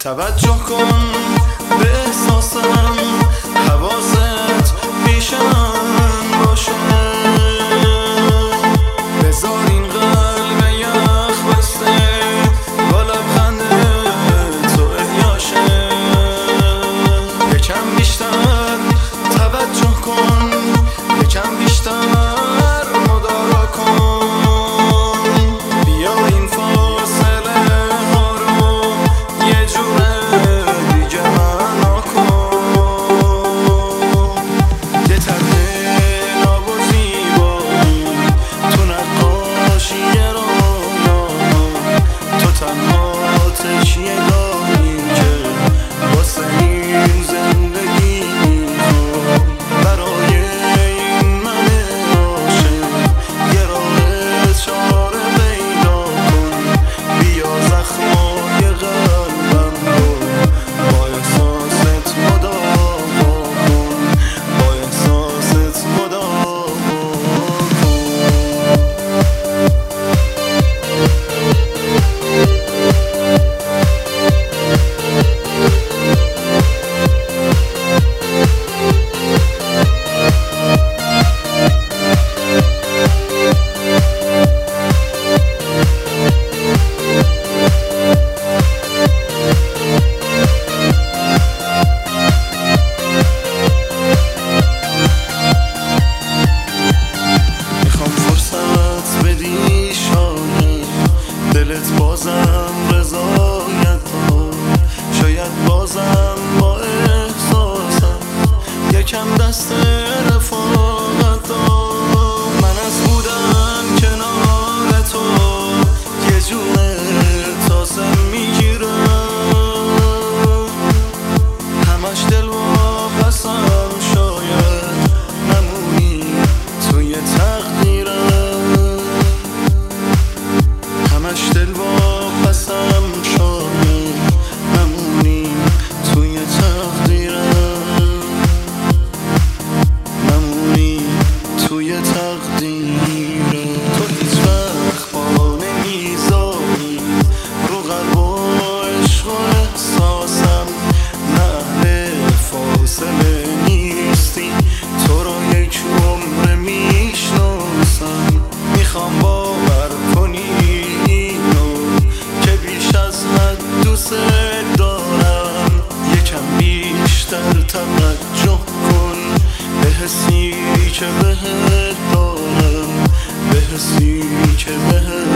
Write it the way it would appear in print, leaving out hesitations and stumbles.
توجه کن به احساسم، حواست پیش من باشه. بذار این قلب یخ بسته با لبخند تو احیاشه. یکم بیشتر توجه کن، یکم بیشتر مدارا کن. بیا این فاصله ها رو یه جوره دیگه معنا کن. یه طرح ناب و زیبایی تو نقاشی رویا، تو تنها تکیه داری که واسه این زندگی برای این من عاشق یه راه چاره پیدا کن. بیا زخمای قلبم رو با احساست مداوا کن، با احساست مداوا کن. دلت بازم رضایت داد، شاید بازم با احساسم یکم دست رفاقت داد. من از بودن کنار تو یه جونه تاسم میگیرم، همش دل واپسم، شاید نمونی توی تقدیرم. همش دل واپسم، شاید نمونی توی تقدیرم، نمونی توی تقدیرم. تو هیچ وقت پا نمیذاری رو قلب و عشق و احساسم، نه اهل فاصله نیستی، تو رو یک عمر میشناسم. میخوام باور کنی دوست دارم، یکم بیشتر توجه کن به حسی که بهت دارم، به حسی که بهت